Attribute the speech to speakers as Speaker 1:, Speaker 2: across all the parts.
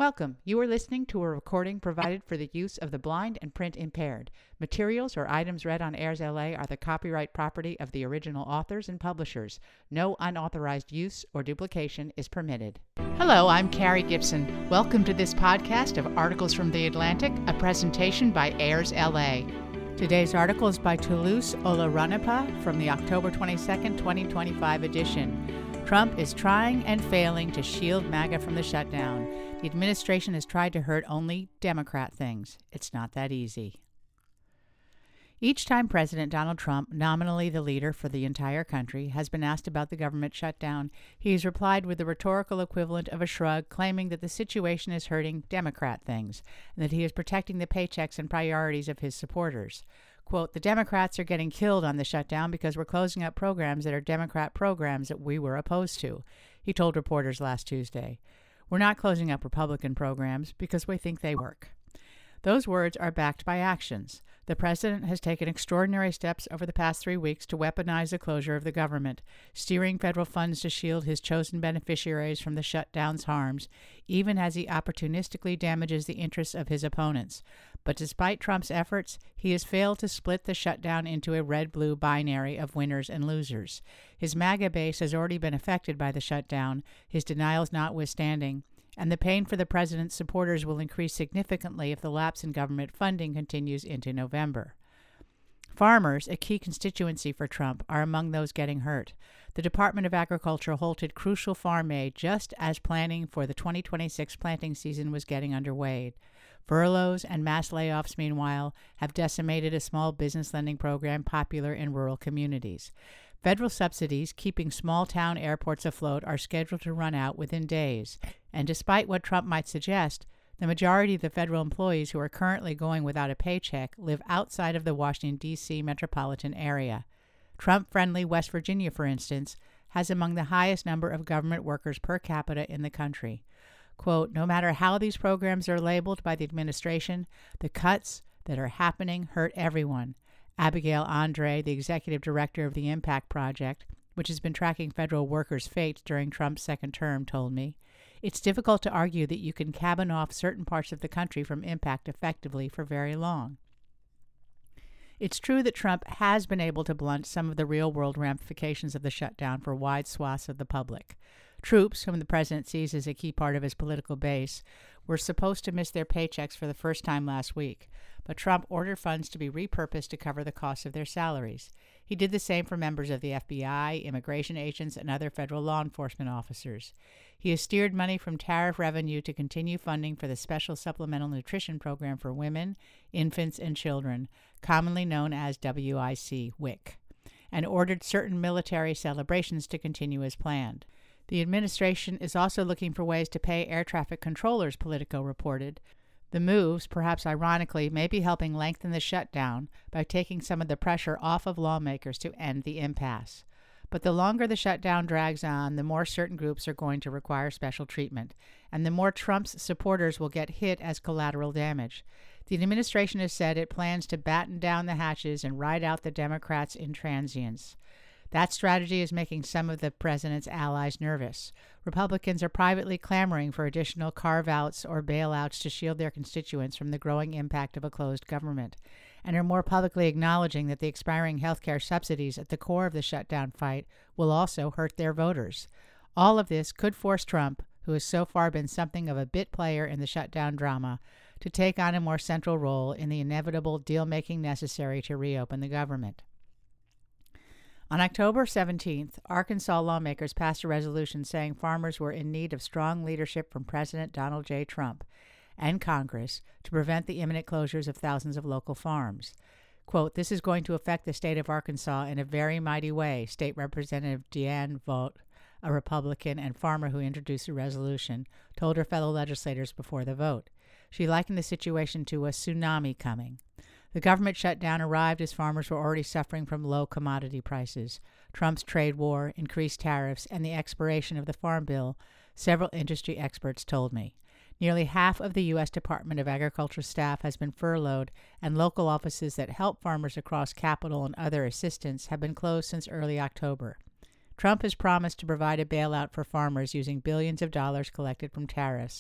Speaker 1: Welcome. You are listening to a recording provided for the use of the blind and print impaired. Materials or items read on Airs LA are the copyright property of the original authors and publishers. No unauthorized use or duplication is permitted. Hello, I'm Carrie Gibson. Welcome to this podcast of Articles from the Atlantic, a presentation by Airs LA. Today's article is by Toulouse Olorunnipa from the October 22nd, 2025 edition. Trump is trying and failing to shield MAGA from the shutdown. The administration has tried to hurt only Democrat things. It's not that easy. Each time President Donald Trump, nominally the leader for the entire country, has been asked about the government shutdown, he has replied with the rhetorical equivalent of a shrug, claiming that the situation is hurting Democrat things and that he is protecting the paychecks and priorities of his supporters. Quote, the Democrats are getting killed on the shutdown because we're closing up programs that are Democrat programs that we were opposed to, he told reporters last Tuesday. We're not closing up Republican programs because we think they work. Those words are backed by actions. The president has taken extraordinary steps over the past 3 weeks to weaponize the closure of the government, steering federal funds to shield his chosen beneficiaries from the shutdown's harms, even as he opportunistically damages the interests of his opponents. But despite Trump's efforts, he has failed to split the shutdown into a red-blue binary of winners and losers. His MAGA base has already been affected by the shutdown, his denials notwithstanding, and the pain for the president's supporters will increase significantly if the lapse in government funding continues into November. Farmers, a key constituency for Trump, are among those getting hurt. The Department of Agriculture halted crucial farm aid just as planning for the 2026 planting season was getting underway. Furloughs and mass layoffs, meanwhile, have decimated a small business lending program popular in rural communities. Federal subsidies keeping small-town airports afloat are scheduled to run out within days, and despite what Trump might suggest, the majority of the federal employees who are currently going without a paycheck live outside of the Washington, D.C. metropolitan area. Trump-friendly West Virginia, for instance, has among the highest number of government workers per capita in the country. Quote, no matter how these programs are labeled by the administration, the cuts that are happening hurt everyone. Abigail Andre, the executive director of the Impact Project, which has been tracking federal workers' fate during Trump's second term, told me. It's difficult to argue that you can cabin off certain parts of the country from impact effectively for very long. It's true that Trump has been able to blunt some of the real-world ramifications of the shutdown for wide swaths of the public. Troops, whom the president sees as a key part of his political base, were supposed to miss their paychecks for the first time last week, but Trump ordered funds to be repurposed to cover the cost of their salaries. He did the same for members of the FBI, immigration agents, and other federal law enforcement officers. He has steered money from tariff revenue to continue funding for the Special Supplemental Nutrition Program for Women, Infants, and Children, commonly known as WIC, and ordered certain military celebrations to continue as planned. The administration is also looking for ways to pay air traffic controllers, Politico reported. The moves, perhaps ironically, may be helping lengthen the shutdown by taking some of the pressure off of lawmakers to end the impasse. But the longer the shutdown drags on, the more certain groups are going to require special treatment, and the more Trump's supporters will get hit as collateral damage. The administration has said it plans to batten down the hatches and ride out the Democrats in transience. That strategy is making some of the president's allies nervous. Republicans are privately clamoring for additional carve-outs or bailouts to shield their constituents from the growing impact of a closed government, and are more publicly acknowledging that the expiring health care subsidies at the core of the shutdown fight will also hurt their voters. All of this could force Trump, who has so far been something of a bit player in the shutdown drama, to take on a more central role in the inevitable deal-making necessary to reopen the government. On October 17th, Arkansas lawmakers passed a resolution saying farmers were in need of strong leadership from President Donald J. Trump and Congress to prevent the imminent closures of thousands of local farms. Quote, this is going to affect the state of Arkansas in a very mighty way, State Representative Deanne Vogt, a Republican and farmer who introduced the resolution, told her fellow legislators before the vote. She likened the situation to a tsunami coming. The government shutdown arrived as farmers were already suffering from low commodity prices, Trump's trade war, increased tariffs, and the expiration of the Farm Bill, several industry experts told me. Nearly half of the U.S. Department of Agriculture staff has been furloughed, and local offices that help farmers across capital and other assistance have been closed since early October. Trump has promised to provide a bailout for farmers using billions of dollars collected from tariffs,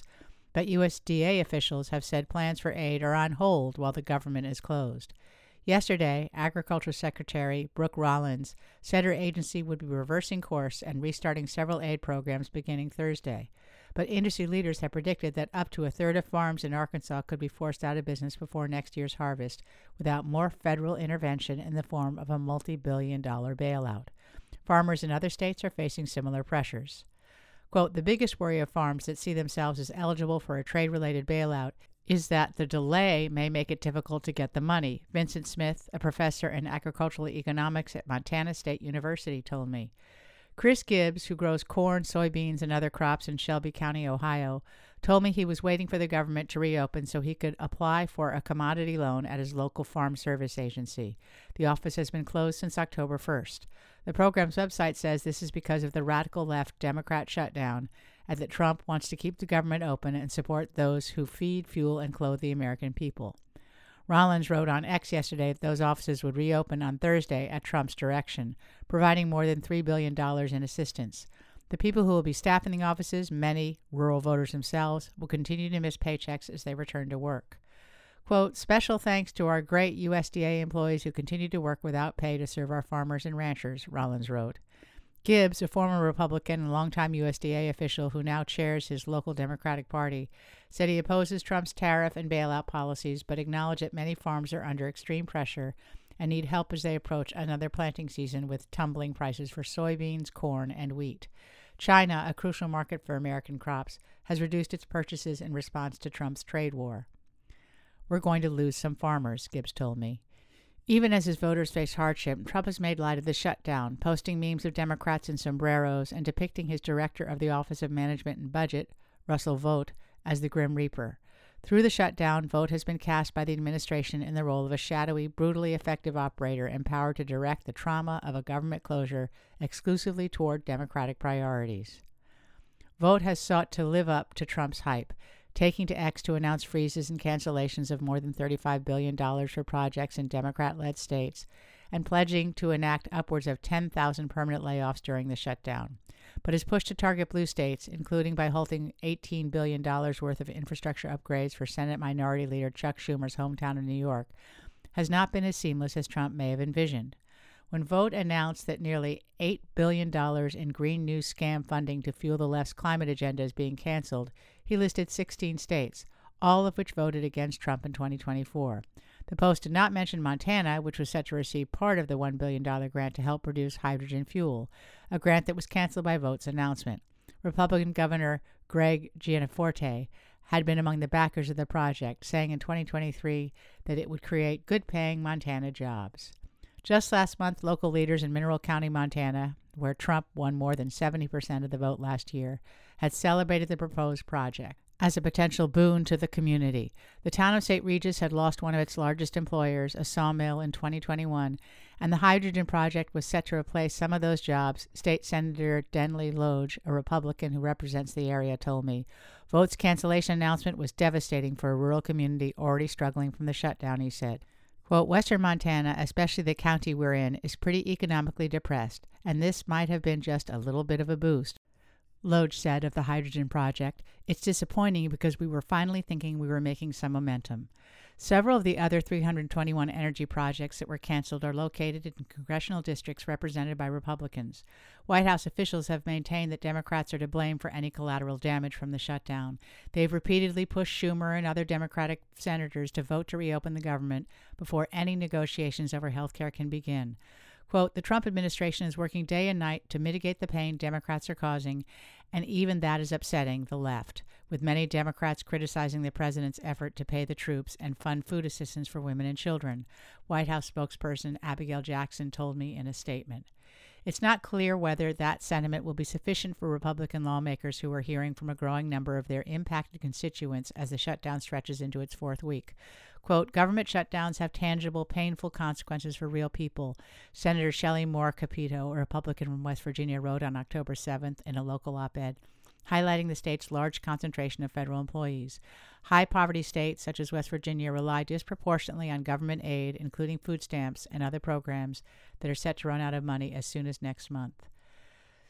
Speaker 1: But USDA officials have said plans for aid are on hold while the government is closed. Yesterday, Agriculture Secretary Brooke Rollins said her agency would be reversing course and restarting several aid programs beginning Thursday. But industry leaders have predicted that up to a third of farms in Arkansas could be forced out of business before next year's harvest without more federal intervention in the form of a multi-billion-dollar bailout. Farmers in other states are facing similar pressures. Quote, the biggest worry of farms that see themselves as eligible for a trade-related bailout is that the delay may make it difficult to get the money, Vincent Smith, a professor in agricultural economics at Montana State University, told me. Chris Gibbs, who grows corn, soybeans, and other crops in Shelby County, Ohio, told me he was waiting for the government to reopen so he could apply for a commodity loan at his local farm service agency. The office has been closed since October 1st. The program's website says this is because of the radical left Democrat shutdown and that Trump wants to keep the government open and support those who feed, fuel, and clothe the American people. Rollins wrote on X yesterday that those offices would reopen on Thursday at Trump's direction, providing more than $3 billion in assistance. The people who will be staffing the offices, many rural voters themselves, will continue to miss paychecks as they return to work. Quote, special thanks to our great USDA employees who continue to work without pay to serve our farmers and ranchers, Rollins wrote. Gibbs, a former Republican and longtime USDA official who now chairs his local Democratic Party, said he opposes Trump's tariff and bailout policies, but acknowledged that many farms are under extreme pressure and need help as they approach another planting season with tumbling prices for soybeans, corn, and wheat. China, a crucial market for American crops, has reduced its purchases in response to Trump's trade war. We're going to lose some farmers, Gibbs told me. Even as his voters face hardship, Trump has made light of the shutdown, posting memes of Democrats in sombreros and depicting his director of the Office of Management and Budget, Russell Vought, as the Grim Reaper. Through the shutdown, Vought has been cast by the administration in the role of a shadowy, brutally effective operator empowered to direct the trauma of a government closure exclusively toward Democratic priorities. Vought has sought to live up to Trump's hype, taking to X to announce freezes and cancellations of more than $35 billion for projects in Democrat-led states and pledging to enact upwards of 10,000 permanent layoffs during the shutdown. But his push to target blue states, including by halting $18 billion worth of infrastructure upgrades for Senate Minority Leader Chuck Schumer's hometown of New York, has not been as seamless as Trump may have envisioned. When Vought announced that nearly $8 billion in Green New scam funding to fuel the left's climate agenda is being canceled, he listed 16 states, all of which voted against Trump in 2024. The Post did not mention Montana, which was set to receive part of the $1 billion grant to help produce hydrogen fuel, a grant that was canceled by Vought's announcement. Republican Governor Greg Gianforte had been among the backers of the project, saying in 2023 that it would create good-paying Montana jobs. Just last month, local leaders in Mineral County, Montana, where Trump won more than 70% of the vote last year, had celebrated the proposed project as a potential boon to the community. The town of St. Regis had lost one of its largest employers, a sawmill, in 2021, and the hydrogen project was set to replace some of those jobs, State Senator Denley Lodge, a Republican who represents the area, told me. Vought's cancellation announcement was devastating for a rural community already struggling from the shutdown, he said. Quote, Western Montana, especially the county we're in, is pretty economically depressed, and this might have been just a little bit of a boost, Lodge said of the hydrogen project. It's disappointing because we were finally thinking we were making some momentum. Several of the other 321 energy projects that were canceled are located in congressional districts represented by Republicans. White House officials have maintained that Democrats are to blame for any collateral damage from the shutdown. They've repeatedly pushed Schumer and other Democratic senators to vote to reopen the government before any negotiations over health care can begin. Quote, the Trump administration is working day and night to mitigate the pain Democrats are causing, and even that is upsetting the left, with many Democrats criticizing the president's effort to pay the troops and fund food assistance for women and children, White House spokesperson Abigail Jackson told me in a statement. It's not clear whether that sentiment will be sufficient for Republican lawmakers who are hearing from a growing number of their impacted constituents as the shutdown stretches into its fourth week. Quote, government shutdowns have tangible, painful consequences for real people, Senator Shelley Moore Capito, a Republican from West Virginia, wrote on October 7th in a local op-ed, highlighting the state's large concentration of federal employees. High-poverty states, such as West Virginia, rely disproportionately on government aid, including food stamps and other programs that are set to run out of money as soon as next month.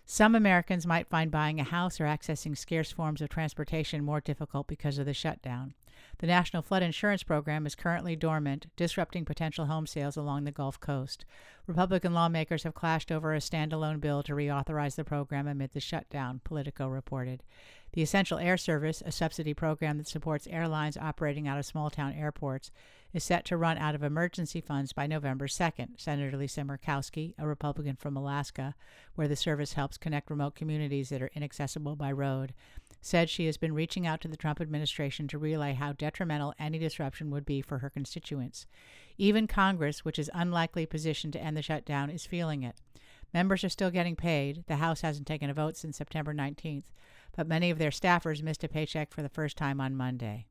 Speaker 1: Some Americans might find buying a house or accessing scarce forms of transportation more difficult because of the shutdown. The National Flood Insurance Program is currently dormant, disrupting potential home sales along the Gulf Coast. Republican lawmakers have clashed over a standalone bill to reauthorize the program amid the shutdown, Politico reported. The Essential Air Service, a subsidy program that supports airlines operating out of small-town airports, is set to run out of emergency funds by November 2nd, Senator Lisa Murkowski, a Republican from Alaska, where the service helps connect remote communities that are inaccessible by road, said she has been reaching out to the Trump administration to relay how detrimental any disruption would be for her constituents. Even Congress, which is unlikely positioned to end the shutdown, is feeling it. Members are still getting paid. The House hasn't taken a vote since September 19th, but many of their staffers missed a paycheck for the first time on Monday.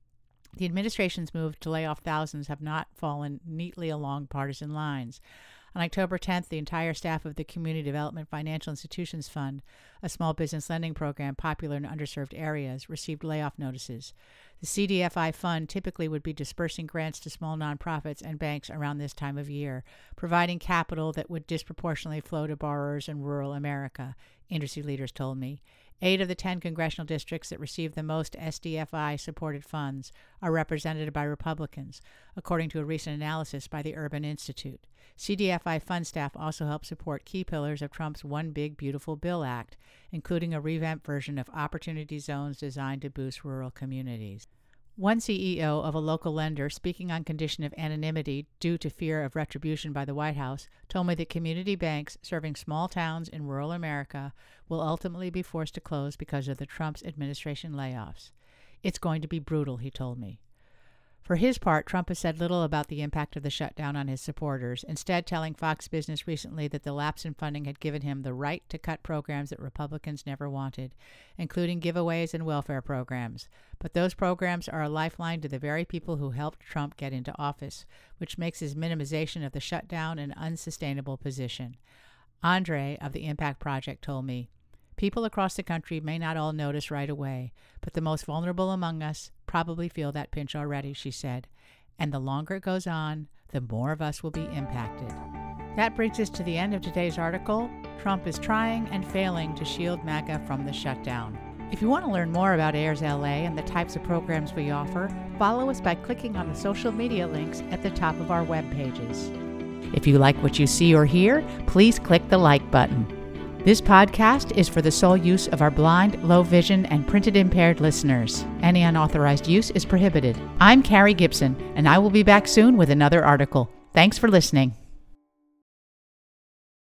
Speaker 1: The administration's move to lay off thousands have not fallen neatly along partisan lines. On October 10th, the entire staff of the Community Development Financial Institutions Fund, a small business lending program popular in underserved areas, received layoff notices. The CDFI fund typically would be dispersing grants to small nonprofits and banks around this time of year, providing capital that would disproportionately flow to borrowers in rural America, industry leaders told me. 8 of the 10 congressional districts that receive the most SDFI-supported funds are represented by Republicans, according to a recent analysis by the Urban Institute. CDFI fund staff also help support key pillars of Trump's One Big Beautiful Bill Act, including a revamped version of opportunity zones designed to boost rural communities. One CEO of a local lender, speaking on condition of anonymity due to fear of retribution by the White House, told me that community banks serving small towns in rural America will ultimately be forced to close because of the Trump administration layoffs. It's going to be brutal, he told me. For his part, Trump has said little about the impact of the shutdown on his supporters, instead telling Fox Business recently that the lapse in funding had given him the right to cut programs that Republicans never wanted, including giveaways and welfare programs. But those programs are a lifeline to the very people who helped Trump get into office, which makes his minimization of the shutdown an unsustainable position. Andre of the Impact Project told me, "People across the country may not all notice right away, but the most vulnerable among us probably feel that pinch already," she said. "And the longer it goes on, the more of us will be impacted." That brings us to the end of today's article. Trump is trying and failing to shield MAGA from the shutdown. If you want to learn more about AIRS LA and the types of programs we offer, follow us by clicking on the social media links at the top of our web pages. If you like what you see or hear, please click the like button. This podcast is for the sole use of our blind, low vision, and printed impaired listeners. Any unauthorized use is prohibited. I'm Carrie Gibson, and I will be back soon with another article. Thanks for listening.